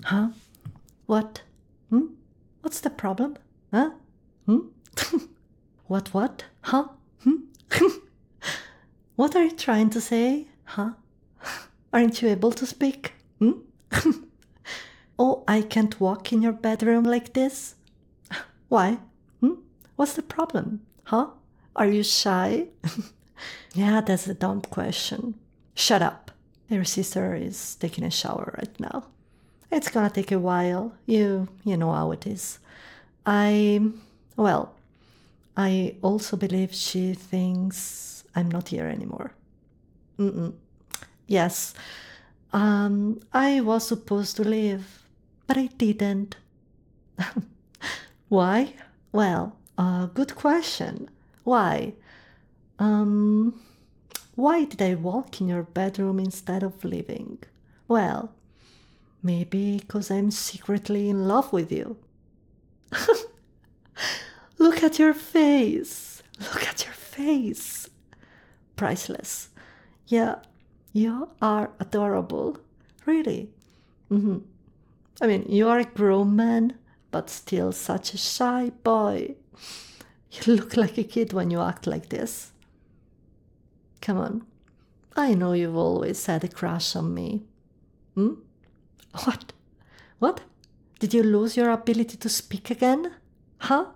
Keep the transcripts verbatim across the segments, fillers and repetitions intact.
Huh? What? Hmm? What's the problem? Huh? Hmm? What, what? Huh? Hmm? What are you trying to say? Huh? Aren't you able to speak? Hmm? Oh, I can't walk in your bedroom like this? Why? Hmm? What's the problem? Huh? Are you shy? Yeah, that's a dumb question. Shut up. Your sister is taking a shower right now. It's gonna take a while. You you know how it is. I well, I also believe she thinks I'm not here anymore. Mm-mm. Yes. Um I was supposed to leave, but I didn't. Why? Well, uh, good question. Why? Um, why did I walk in your bedroom instead of leaving? Well, maybe because I'm secretly in love with you. Look at your face. Look at your face. Priceless. Yeah, you are adorable. Really. Hmm. I mean, you are a grown man, but still such a shy boy. You look like a kid when you act like this. Come on. I know you've always had a crush on me. Hmm? What? What? Did you lose your ability to speak again? Huh?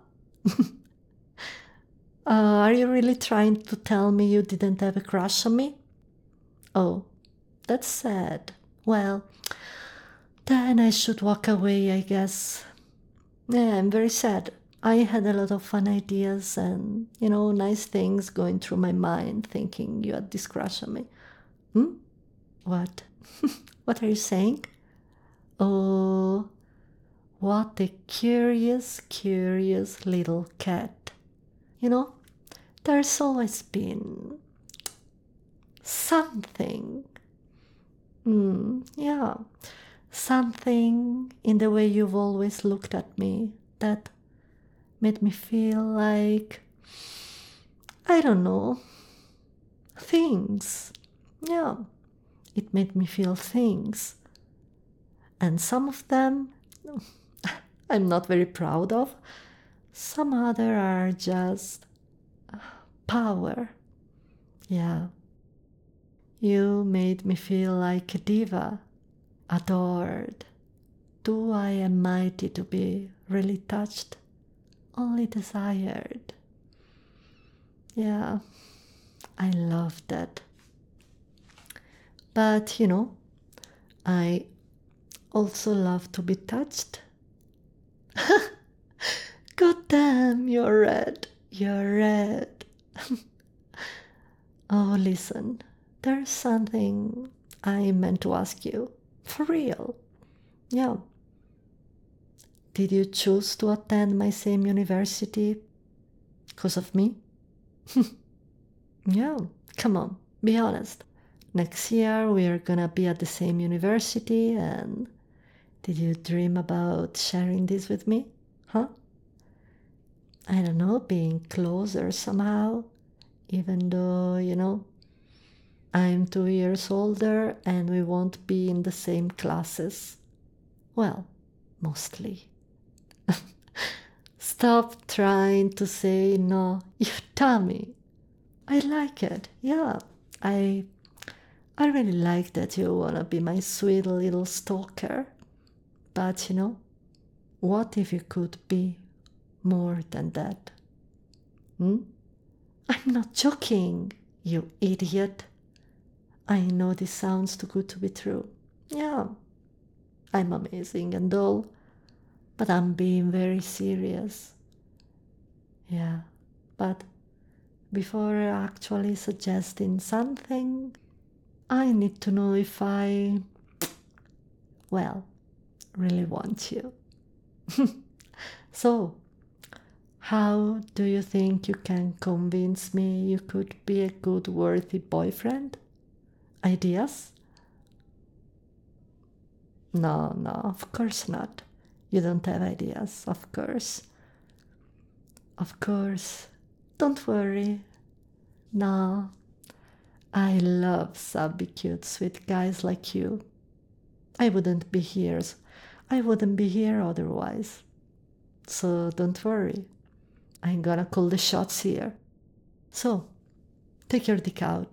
uh, are you really trying to tell me you didn't have a crush on me? Oh, that's sad. Well, then I should walk away, I guess. Yeah, I'm very sad. I had a lot of fun ideas and, you know, nice things going through my mind, thinking you had this crush on me. Hmm? What? What are you saying? Oh, what a curious, curious little cat. You know, there's always been something. Hmm, yeah, something in the way you've always looked at me that made me feel like, I don't know, things. Yeah, it made me feel things. And some of them I'm not very proud of. Some other are just power. Yeah. You made me feel like a diva, adored. Too I am mighty to be really touched, only desired. Yeah, I love that. But, you know, I also love to be touched. God damn, you're red. You're red. Oh, listen, there's something I meant to ask you. For real. Yeah. Did you choose to attend my same university because of me? Yeah, come on, be honest. Next year we're gonna be at the same university, and did you dream about sharing this with me? Huh? I don't know, being closer somehow, even though, you know, I'm two years older and we won't be in the same classes. Well, mostly. Stop trying to say no, you tell me. I like it, yeah. I I really like that you wanna be my sweet little stalker. But you know, what if you could be more than that? Hmm? I'm not joking, you idiot. I know this sounds too good to be true. Yeah, I'm amazing and all, but I'm being very serious. Yeah, but before actually suggesting something, I need to know if I, well, really want you. So, how do you think you can convince me you could be a good, worthy boyfriend? Ideas? No, no, of course not. You don't have ideas, of course. Of course. Don't worry. No, I love subby cute sweet guys like you. I wouldn't be here. I wouldn't be here otherwise. So don't worry. I'm gonna call the shots here. So, take your dick out.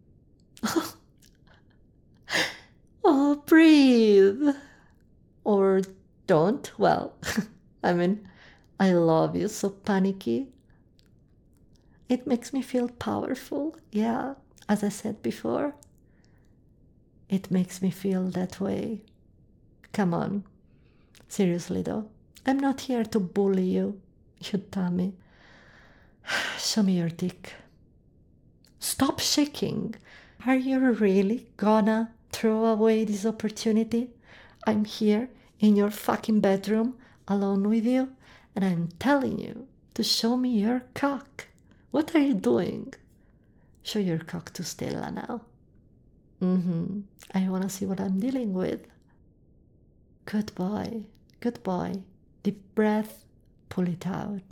Oh, breathe. Or don't. Well, I mean, I love you so panicky. It makes me feel powerful. Yeah, as I said before. It makes me feel that way. Come on. Seriously though, I'm not here to bully you, you dummy. Show me your dick. Stop shaking. Are you really gonna throw away this opportunity? I'm here in your fucking bedroom alone with you, and I'm telling you to show me your cock. What are you doing? Show your cock to Stella now. Mm-hmm. I wanna see what I'm dealing with. Good boy. Good boy. Deep breath. Pull it out.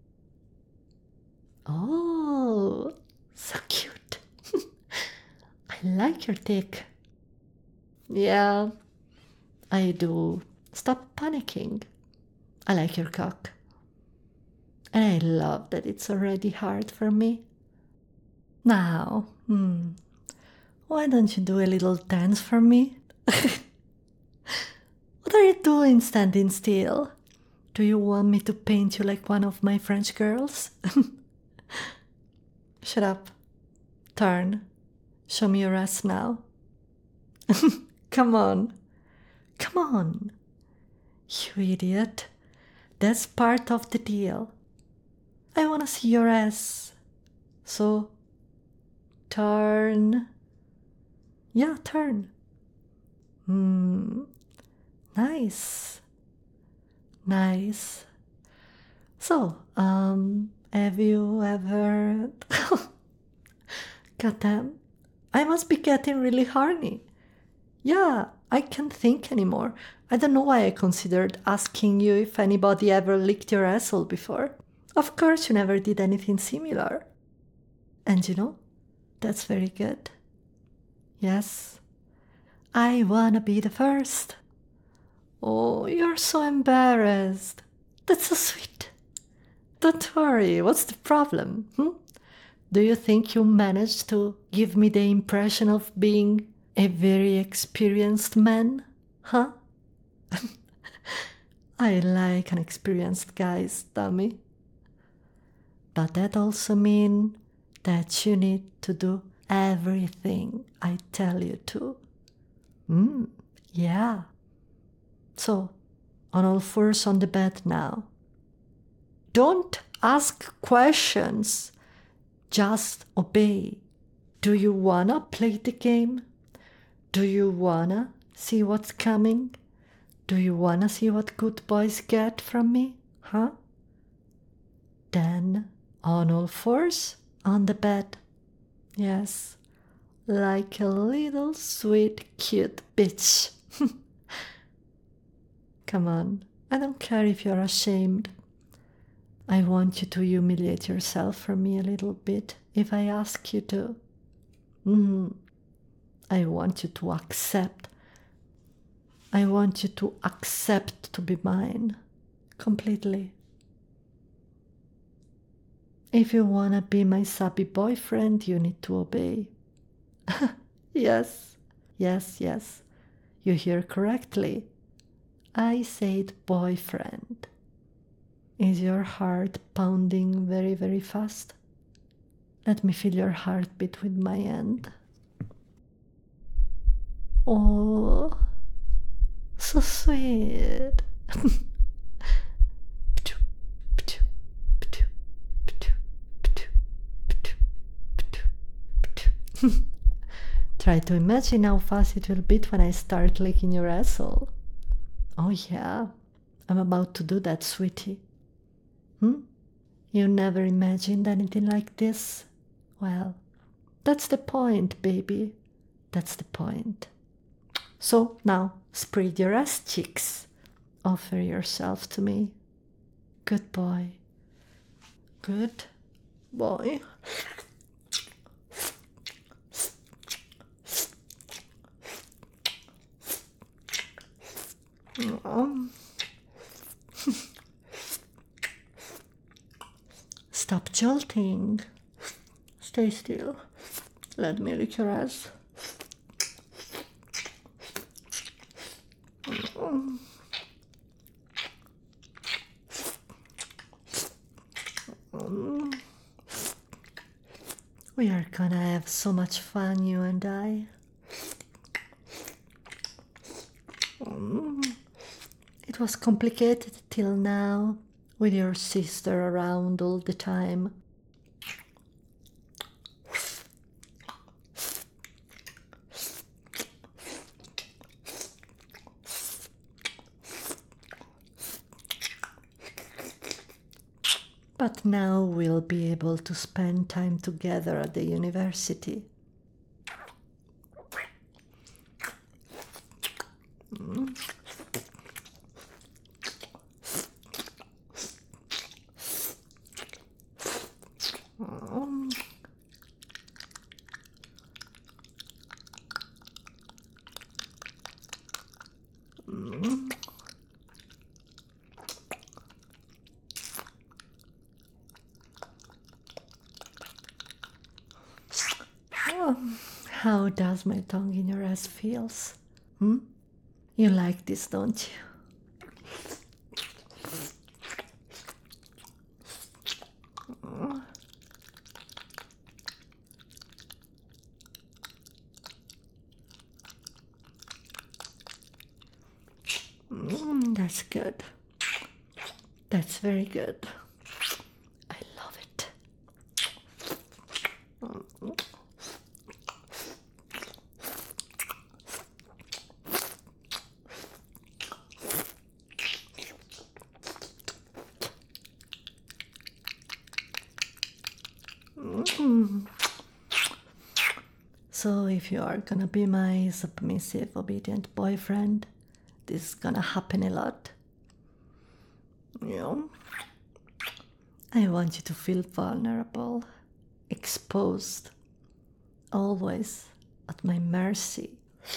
Oh, so cute. I like your dick. Yeah, I do. Stop panicking. I like your cock. And I love that it's already hard for me. Now, hmm, why don't you do a little dance for me? What are you doing standing still? Do you want me to paint you like one of my French girls? Shut up. Turn. Show me your ass now. Come on. Come on. You idiot. That's part of the deal. I want to see your ass. So, turn. Yeah, turn. Hmm. Nice. Nice. So, um, have you ever... Goddamn, I must be getting really horny. Yeah, I can't think anymore. I don't know why I considered asking you if anybody ever licked your asshole before. Of course you never did anything similar. And you know, that's very good. Yes, I wanna be the first. Oh, you're so embarrassed. That's so sweet. Don't worry, what's the problem? Hmm? Do you think you managed to give me the impression of being a very experienced man? Huh? I like an experienced guy's dummy. But that also means that you need to do everything I tell you to. Hmm, yeah. So, on all fours on the bed now. Don't ask questions. Just obey. Do you wanna play the game? Do you wanna see what's coming? Do you wanna see what good boys get from me? Huh? Then, on all fours on the bed. Yes, like a little sweet cute bitch. Come on, I don't care if you're ashamed. I want you to humiliate yourself for me a little bit if I ask you to. Mm-hmm. I want you to accept. I want you to accept to be mine completely. If you wanna be my subby boyfriend, you need to obey. Yes, yes, yes. You hear correctly. I said boyfriend. Is your heart pounding very, very fast? Let me feel your heartbeat with my hand. Oh, so sweet. Try to imagine how fast it will beat when I start licking your asshole. Oh yeah, I'm about to do that, sweetie. Hmm? You never imagined anything like this? Well, that's the point, baby. That's the point. So now, spread your ass cheeks. Offer yourself to me. Good boy. Good boy. Um, Stop jolting. Stay still. Let me lick your ass. We are gonna have so much fun, you and I. It was complicated till now, with your sister around all the time. But now we'll be able to spend time together at the university. Mm. Um. Mm. Oh, how does my tongue in your ass feels? Hmm? You like this, don't you? Mm, that's good. That's very good. I love it. Mm. So if you are gonna be my submissive, obedient boyfriend, this is gonna happen a lot. You know? I want you to feel vulnerable, exposed, always at my mercy.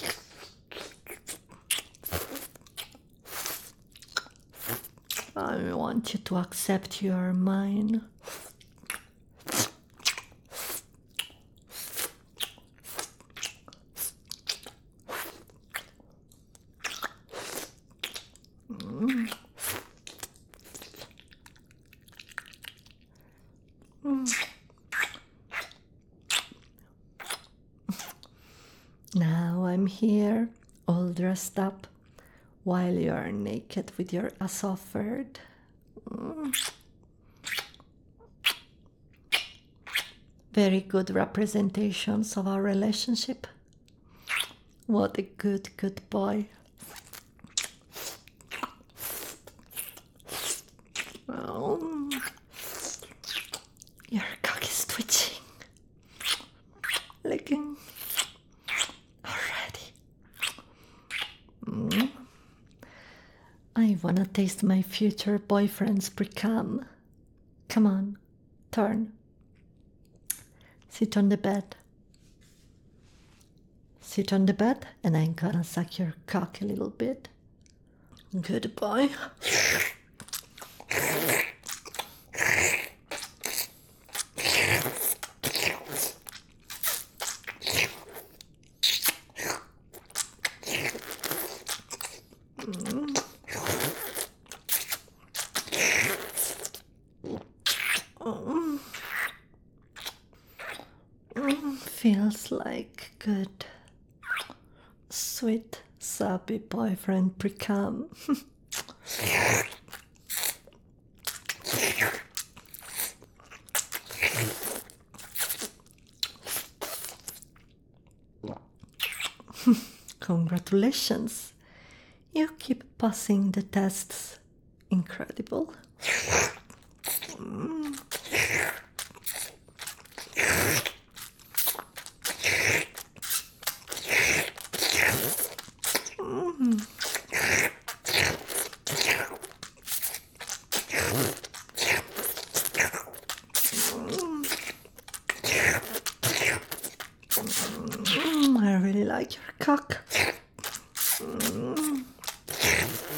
I want you to accept you are mine. Mm. Mm. Now I'm here, all dressed up, while you are naked with your ass offered. Mm. Very good representations of our relationship. What a good, good boy. Oh, your cock is twitching. Licking. Already. Mm. I wanna taste my future boyfriend's pre-cum. Come on, turn. Sit on the bed. Sit on the bed and I'm gonna suck your cock a little bit. Good boy. Mm. Mm. Mm. Feels like good, sweet, sappy boyfriend pre-cum. Congratulations. You keep passing the tests. Incredible. Mm. Mm. Mm, I really like your cock. Mm.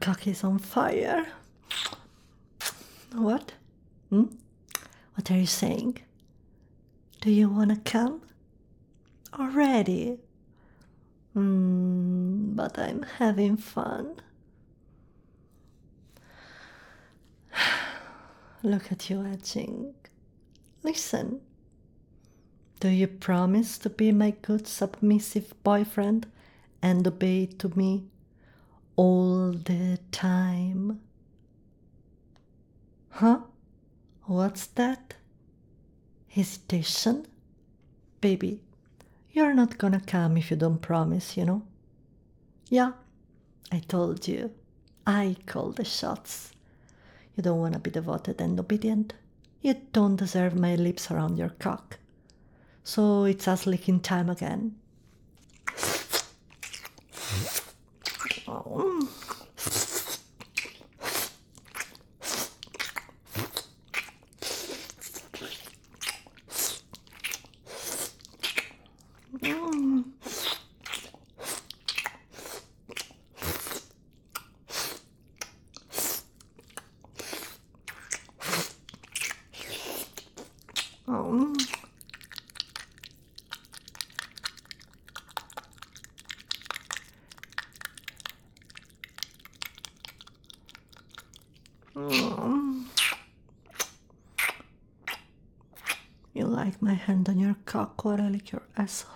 cock is on fire. What? Hmm? What are you saying? Do you wanna come? Already? Hmm, but I'm having fun. Look at you edging. Listen. Do you promise to be my good submissive boyfriend and obey to me all the time? Huh? What's that? Hesitation? Baby, you're not gonna come if you don't promise, you know? Yeah, I told you. I call the shots. You don't wanna be devoted and obedient. You don't deserve my lips around your cock. So it's us licking time again. Oh. Mm. Oh. Mm. You like my hand on your cock while I lick your asshole.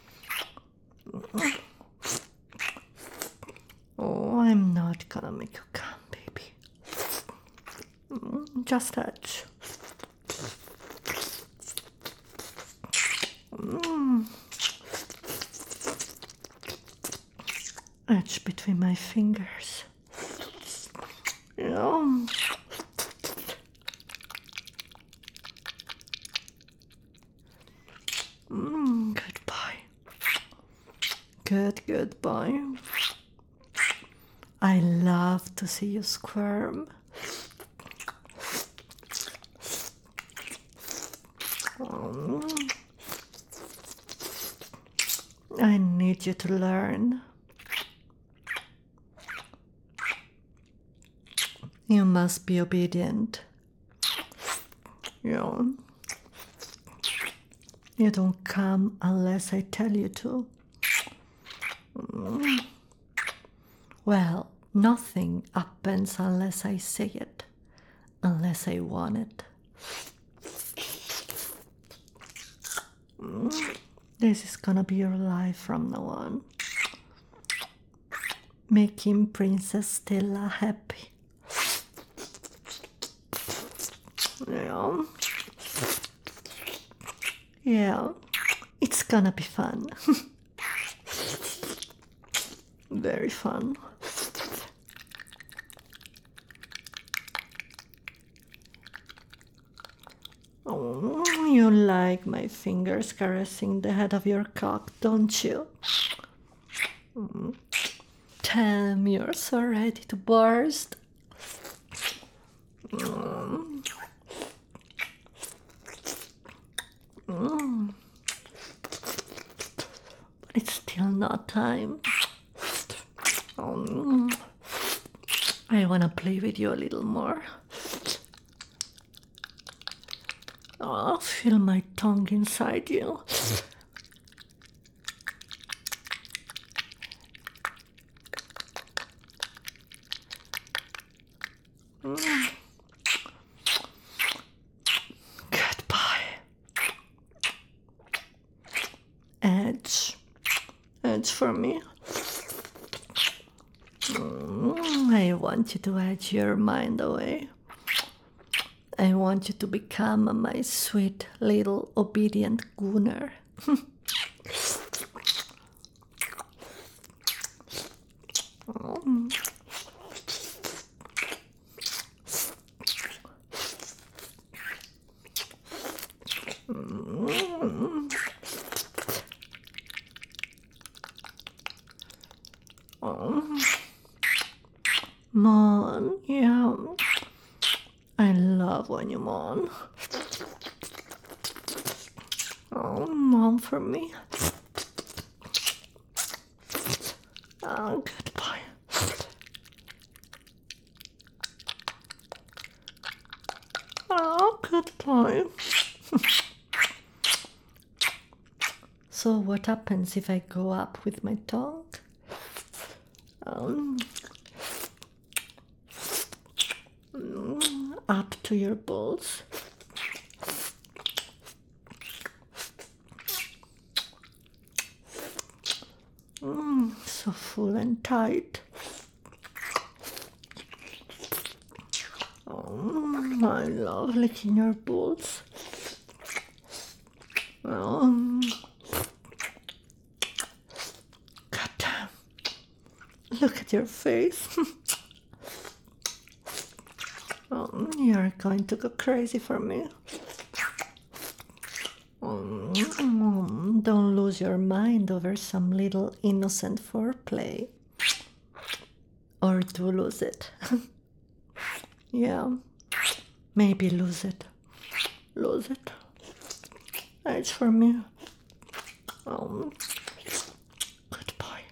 Oh, I'm not gonna make you come, baby. Mm, just touch. Mm. Edge between my fingers. Yeah. Mm, good boy. Good, good boy. I love to see you squirm. Mm. I need you to learn. You must be obedient. Yeah. You don't come unless I tell you to. Mm. Well, nothing happens unless I say it, unless I want it. Mm. This is gonna be your life from now on. Making Princess Stella happy. Yeah. Yeah, it's gonna be fun. Very fun. Oh, you like my fingers caressing the head of your cock, don't you? Mm. Damn, you're so ready to burst. Mm. Mm. But it's still not time. Oh, I wanna play with you a little more. Oh, feel my tongue inside you. Mm. Goodbye. Edge. Edge for me. Mm, I want you to edge your mind away. I want you to become my sweet little obedient gooner. Mm. Mm. Oh. Moan, yeah. I love when you moan. Oh, moan for me. Oh, good boy. Goodbye. So what happens if I go up with my tongue? Um, up to your balls. Mm, so full and tight. Oh, I love licking your balls. Um, God damn. Look at your face. Oh, you're going to go crazy for me. Mm, don't lose your mind over some little innocent foreplay. Or do lose it. Yeah, maybe lose it. Lose it. It's for me. Um, goodbye.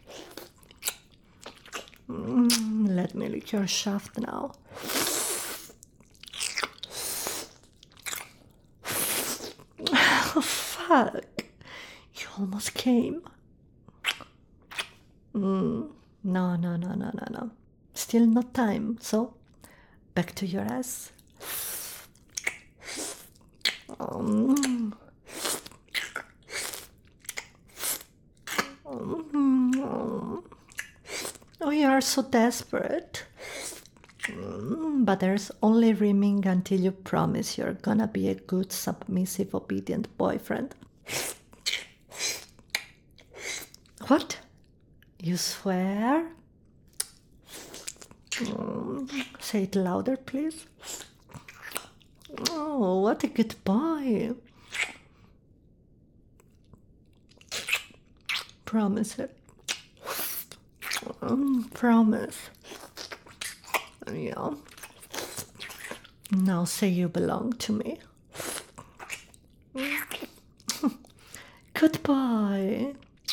Mm, let me lick your shaft now. Oh, fuck. You almost came. Mm, no, no, no, no, no, no. Still not time, so back to your ass. Um, um, oh, you are so desperate. Mm, but there's only rimming until you promise you're gonna be a good, submissive, obedient boyfriend. What? You swear? Mm, say it louder, please. Oh, what a good boy. Promise it. Mm, promise. Yeah. Now say you belong to me. Goodbye.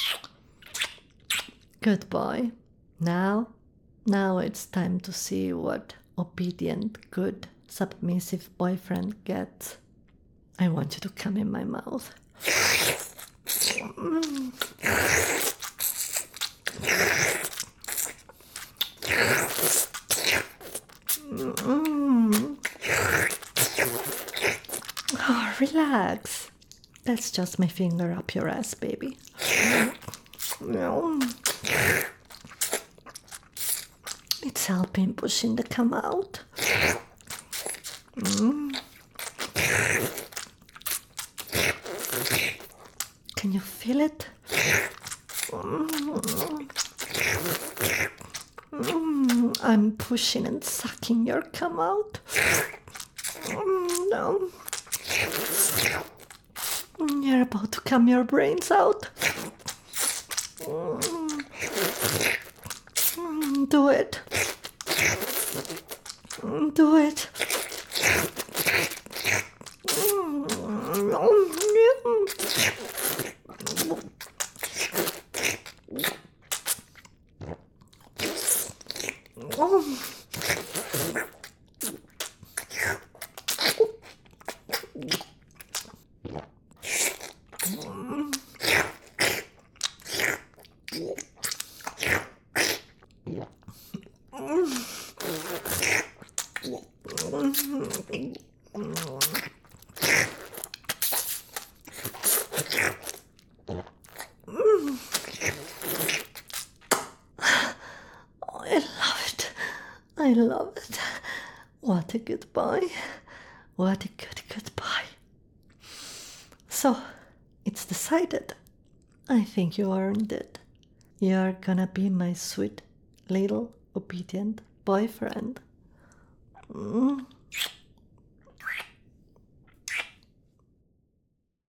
Goodbye. Now, now it's time to see what obedient, good, submissive boyfriend gets. I want you to come in my mouth. Mm. Mm. Oh, relax. That's just my finger up your ass, baby. No. It's helping pushing the cum out. Mm. Can you feel it? Mm. Mm. I'm pushing and sucking your cum out. Mm, no. You're about to cum your brains out. Mm. Mm, do it. Mm, do it. Mm. Oh. I love it. I love it. What a good boy. What a good, good boy. So, it's decided. I think you earned it. You're gonna be my sweet, little, obedient boyfriend. Mm.